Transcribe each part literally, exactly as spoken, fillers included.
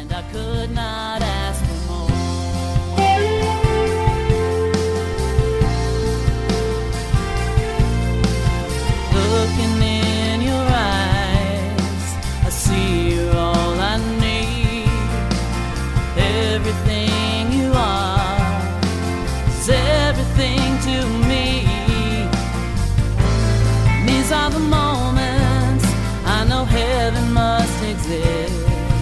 I could not ask for more. Looking in your eyes, I see you're all I need. Everything you are is everything to me. These are the moments I know heaven must exist.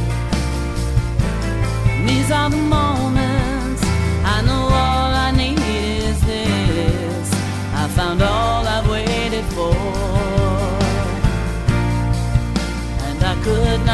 These are the moments I know all I need is this. I found all I've waited for, and I could